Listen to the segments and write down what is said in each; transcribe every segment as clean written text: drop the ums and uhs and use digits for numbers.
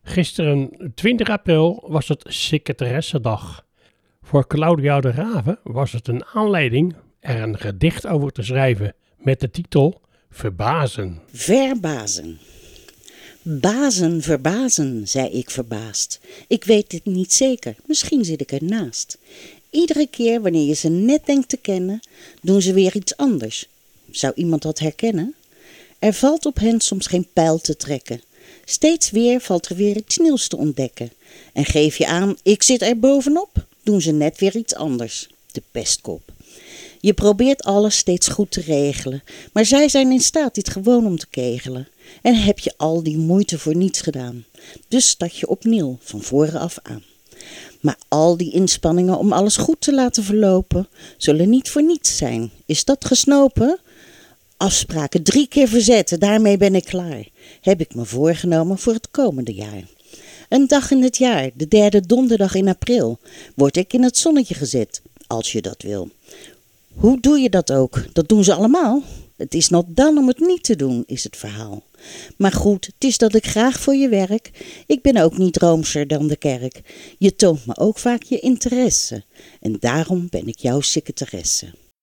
Gisteren, 20 april, was het Secretaressendag. Voor Claudia de Rave was het een aanleiding er een gedicht over te schrijven met de titel Verbazen. Verbazen. Bazen, verbazen, zei ik verbaasd. Ik weet het niet zeker, misschien zit ik ernaast. Iedere keer wanneer je ze net denkt te kennen, doen ze weer iets anders. Zou iemand dat herkennen? Er valt op hen soms geen pijl te trekken. Steeds weer valt er weer iets nieuws te ontdekken. En geef je aan, ik zit er bovenop, doen ze net weer iets anders. De pestkop. Je probeert alles steeds goed te regelen, maar zij zijn in staat dit gewoon om te kegelen. En heb je al die moeite voor niets gedaan. Dus start je opnieuw, van voren af aan. Maar al die inspanningen om alles goed te laten verlopen, zullen niet voor niets zijn. Is dat gesnopen? Afspraken 3 keer verzetten, daarmee ben ik klaar. Heb ik me voorgenomen voor het komende jaar. Een dag in het jaar, de 3e donderdag in april, word ik in het zonnetje gezet, als je dat wil. Hoe doe je dat ook? Dat doen ze allemaal. Het is not dan om het niet te doen, is het verhaal. Maar goed, het is dat ik graag voor je werk. Ik ben ook niet roomser dan de kerk. Je toont me ook vaak je interesse. En daarom ben ik jouw secretaresse.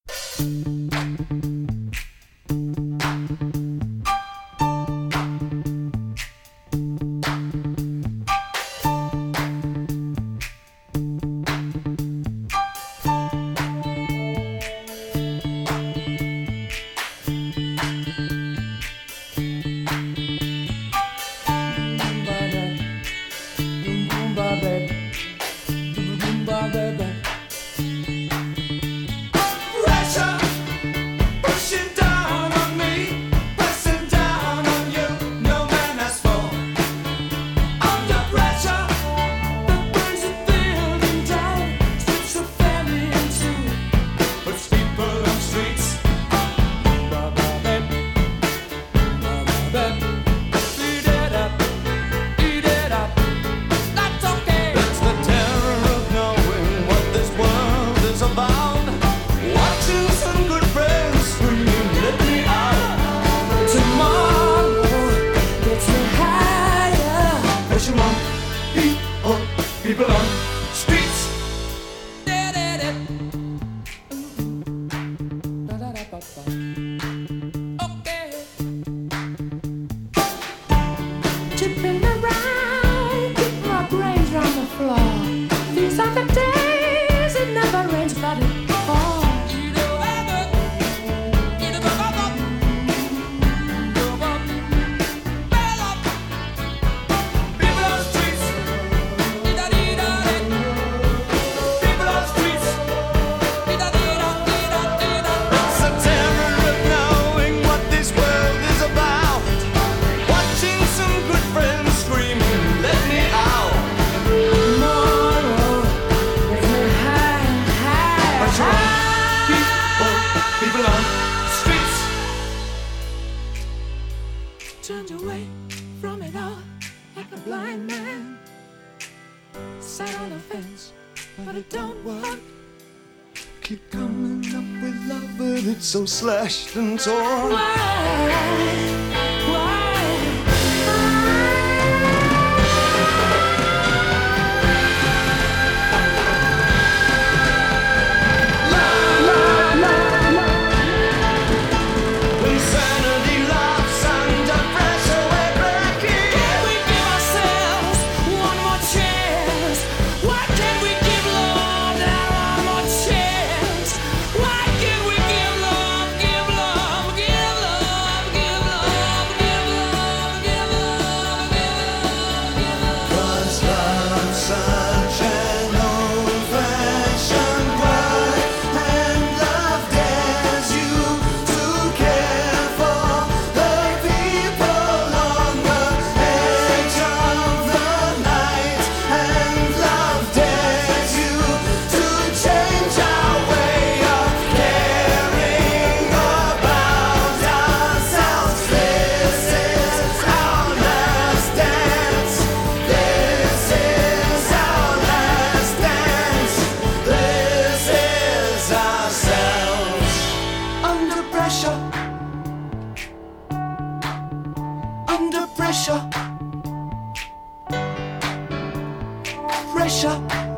So slashed and torn. Why can't we give love, give love, give love, give love? pressure.